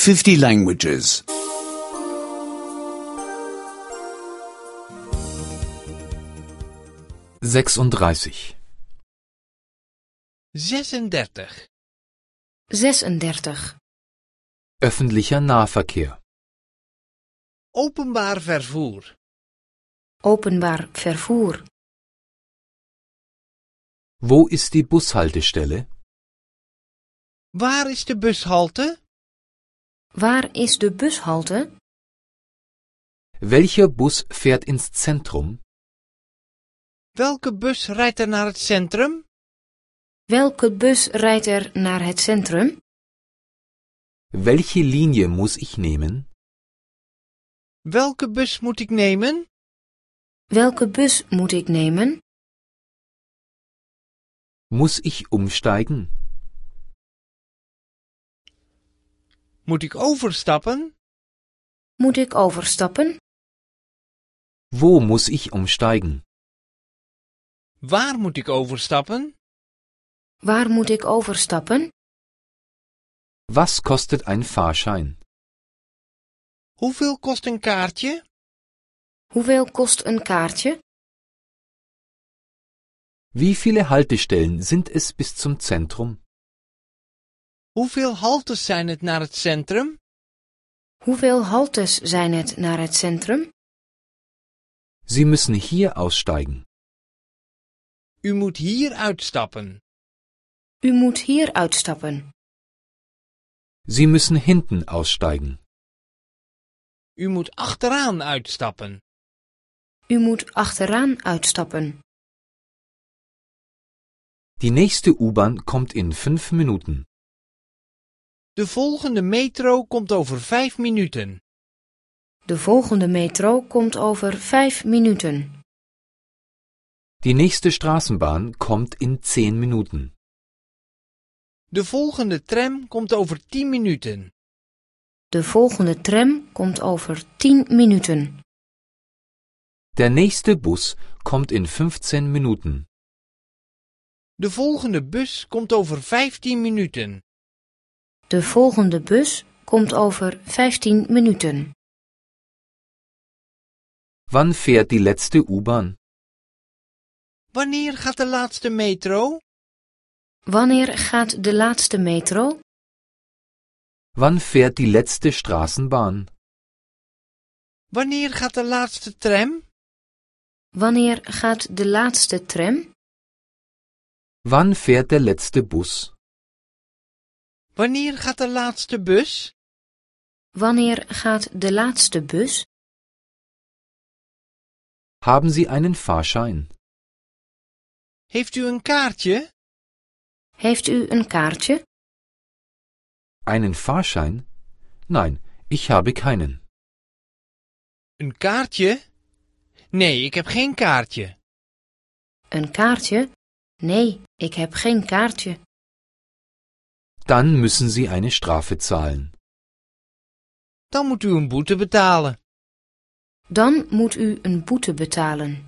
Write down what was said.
50 languages. 36. 36. 36. Öffentlicher Nahverkehr. Openbaar vervoer. Openbaar vervoer. Wo ist die Bushaltestelle? Waar is de bushalte? Waar is de bushalte? Welcher Bus fährt ins Zentrum? Welke bus rijdt er naar het centrum? Welke bus rijdt er naar het centrum? Welche Linie muss ich nehmen? Welke bus moet ik nemen? Welke bus moet ik nemen? Muss ich umsteigen? Moet ik overstappen? Moet ik overstappen? Wo muss ich umsteigen? Waar moet ik overstappen? Waar moet ik overstappen? Was kostet ein Fahrschein? Hoeveel kost een kaartje? Hoeveel kost een kaartje? Wie viele Haltestellen sind es bis zum Zentrum? Hoeveel haltes zijn het naar het centrum? Hoeveel haltes zijn het naar het centrum? Sie müssen hier aussteigen. U moet hier uitstappen. U moet hier uitstappen. Sie müssen hinten aussteigen. U moet achteraan uitstappen. U moet achteraan uitstappen. Die nächste U-Bahn kommt in 5 Minuten. De volgende metro komt over 5 minuten. De volgende metro komt over 5 minuten. Die nächste Straßenbahn kommt in 10 Minuten. De volgende tram komt over 10 minuten. De volgende tram komt over 10 minuten. Der nächste Bus kommt in 15 Minuten. De volgende bus komt over 15 minuten. De volgende bus komt over 15 minuten. Wann fährt die letzte U-Bahn? Wanneer gaat de laatste metro? Wanneer gaat de laatste metro? Wann fährt die letzte Straßenbahn? Wanneer gaat de laatste tram? Wanneer gaat de laatste tram? Wann fährt der letzte Bus? Wanneer gaat de laatste bus? Wanneer gaat de laatste bus? Haben Sie einen Fahrschein? Heeft u een kaartje? Heeft u een kaartje? Einen Fahrschein? Nein, ich habe keinen. Een kaartje? Nee, ik heb geen kaartje. Een kaartje? Nee, ik heb geen kaartje. Dann müssen Sie eine Strafe zahlen. Dan moet u een boete betalen. Dan moet u een boete betalen.